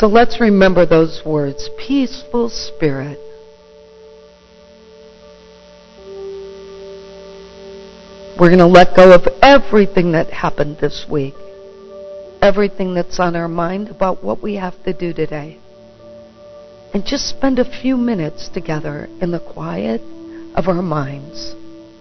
So let's remember those words, peaceful spirit. We're going to let go of everything that happened this week, everything that's on our mind about what we have to do today, and just spend a few minutes together in the quiet of our minds.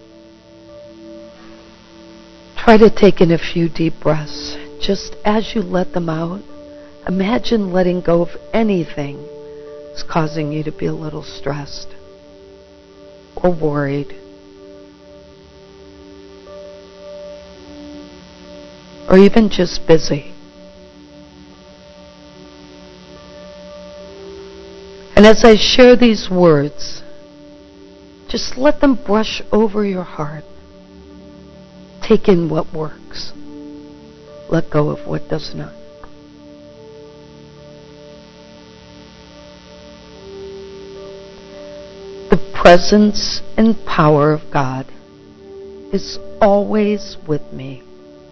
Try to take in a few deep breaths. Just as you let them out, imagine letting go of anything that's causing you to be a little stressed or worried, or even just busy. And as I share these words, just let them brush over your heart. Take in what works. Let go of what does not. The presence and power of God is always with me.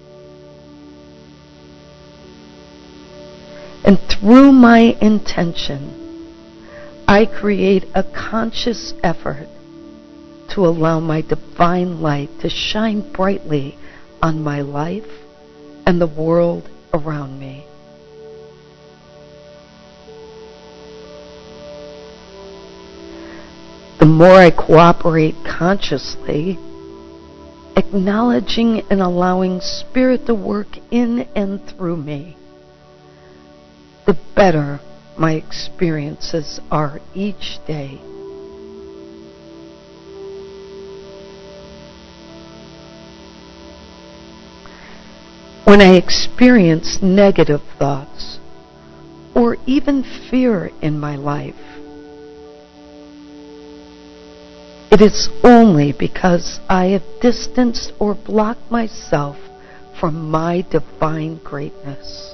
And through my intention, I create a conscious effort to allow my divine light to shine brightly on my life and the world around me. The more I cooperate consciously, acknowledging and allowing Spirit to work in and through me, the better my experiences are each day. When I experience negative thoughts or even fear in my life, it is only because I have distanced or blocked myself from my divine greatness.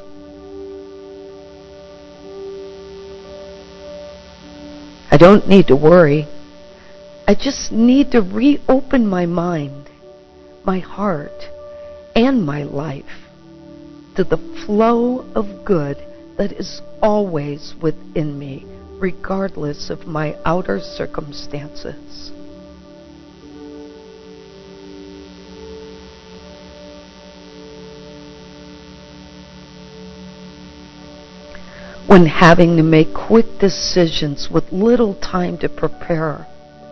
I don't need to worry. I just need to reopen my mind, my heart, and my life to the flow of good that is always within me, regardless of my outer circumstances. When having to make quick decisions with little time to prepare,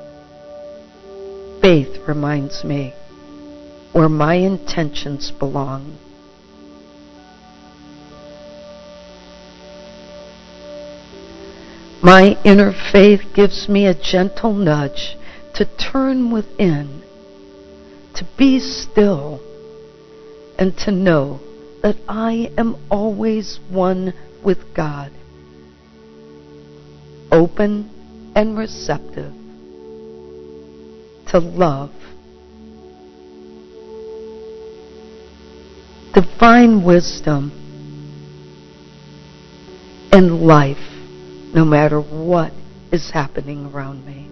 faith reminds me where my intentions belong. My inner faith gives me a gentle nudge to turn within, to be still, and to know that I am always one with God, open and receptive to love, divine wisdom, and life, no matter what is happening around me.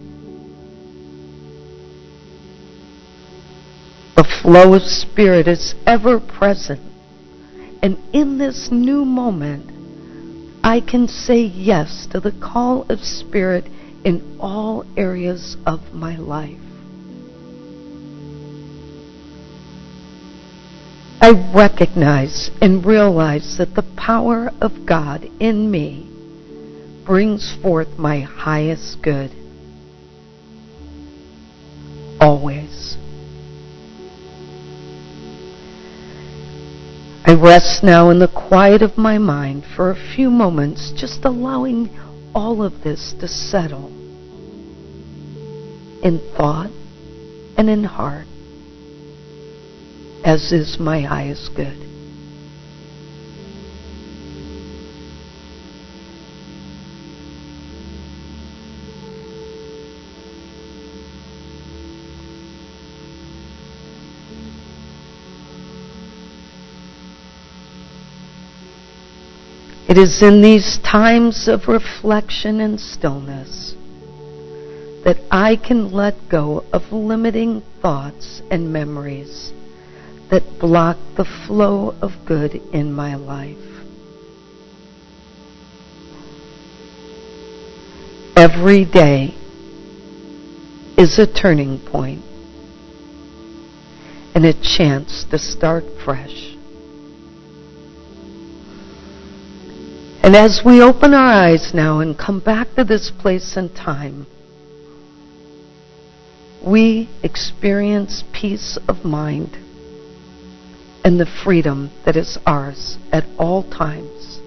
The flow of Spirit is ever present, and in this new moment, I can say yes to the call of Spirit in all areas of my life. I recognize and realize that the power of God in me brings forth my highest good. Always. I rest now in the quiet of my mind for a few moments, just allowing all of this to settle in thought and in heart, as is my highest good. It is in these times of reflection and stillness that I can let go of limiting thoughts and memories that block the flow of good in my life. Every day is a turning point and a chance to start fresh. And as we open our eyes now and come back to this place and time, we experience peace of mind and the freedom that is ours at all times.